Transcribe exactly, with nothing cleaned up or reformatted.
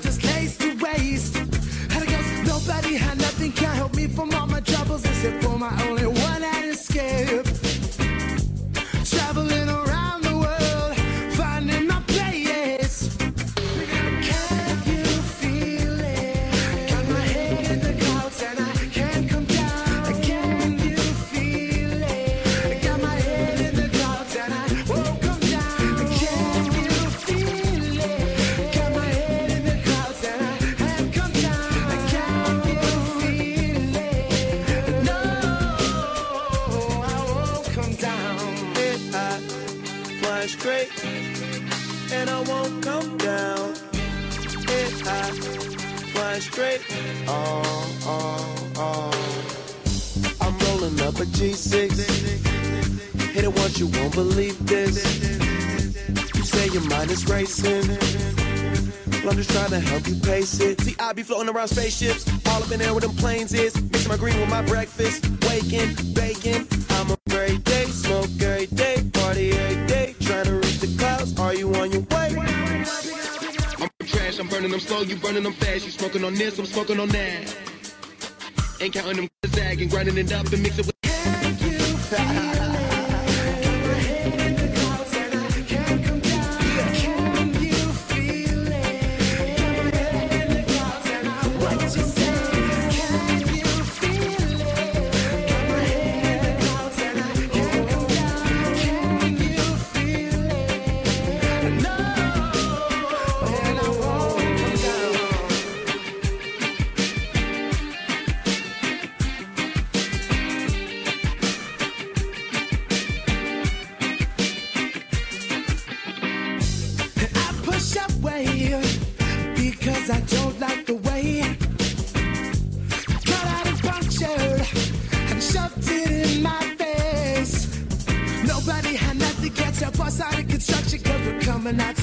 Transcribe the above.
just lace to waste. And it goes, nobody had nothing, can't help me from all my troubles, except for my only one and escape. Traveling around the world, finding my place. Can you feel it? Got my head in the clouds and I can't come down. Can you feel it? Got my head in the clouds and I won't come down. Can you feel it? Got my head in the clouds and I can't come down. Can you feel it? No, I won't come down. I fly straight and I won't come down. If I fly straight, oh, oh, oh. I'm rolling up a G six. Hit it once, you won't believe this. You say your mind is racing. Well, I'm just trying to help you pace it. See, I be floating around spaceships, all up in there where them planes is. Mixing my green with my breakfast, waking, baking. I'm a great day, smoke every day, party every day. Trying to reach the clouds, are you on your way? I'm trash, I'm burning them slow, you burning them fast. You smoking on this, I'm smoking on that. Ain't counting them zag and grinding it up and mix it with. Can you feel it? I don't like the way cut out and punctured and shoved it in my face. Nobody had nothing, can't help us out of construction, cause we're coming out